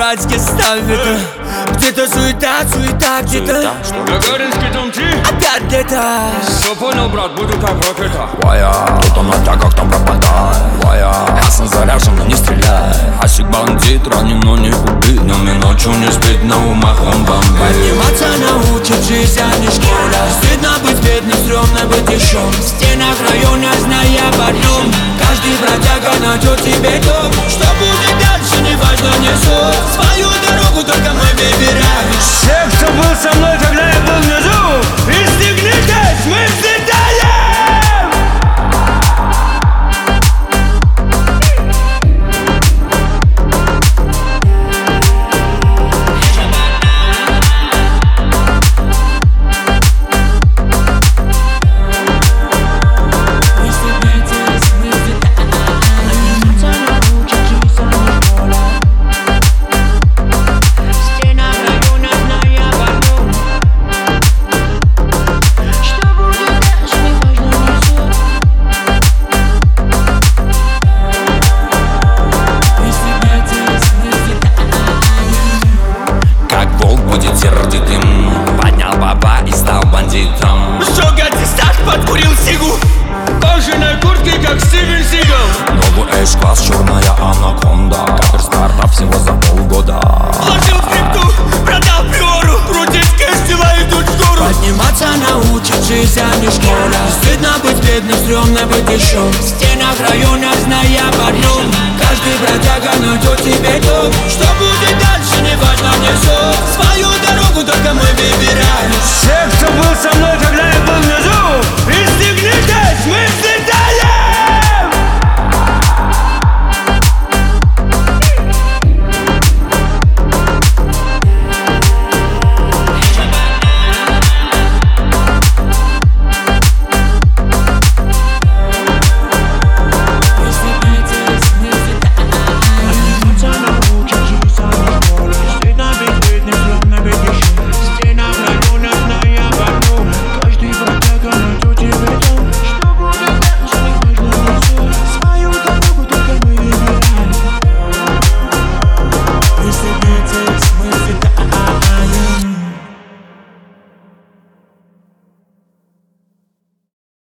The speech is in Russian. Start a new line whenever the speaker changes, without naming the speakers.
братья ставят. Где-то суета, где-то
Гагаринский дом 3.
опять где-то.
Все понял, брат, буду как ракета.
Вая, кто на тягах там пропадает. Вая, ясно заряжен, но не стреляй. Асик бандит, ранен, но не убит. Днем и ночью не спит, на умах он бомбит.
Подниматься научит жизнь, а не школа. Стыдно быть бедным, стрёмно быть еще. В стенах района, зная об одном: каждый бродяга найдет себе дом. Что будет дальше, не важно, не суть. Свою дорогу только мы выбираем.
Все, кто был со мной, когда я был внизу, пристегнитесь, мы взлетаем!
Поднял баба и стал бандитом.
Сжёг аттестат, подкурил сигу.
Кожаной куртки, как Стивен Сигал.
Новый эш-класс, черная анаконда. Капер старта всего за полгода.
Вложил в крипту, продал приору. Крутить кэш, дела идут в гору. Подниматься научит жизнь, а не школа. Стыдно быть бедным, стрёмно быть еще. В стенах района, зная об одном: каждый бродяга найдет себе дом. Что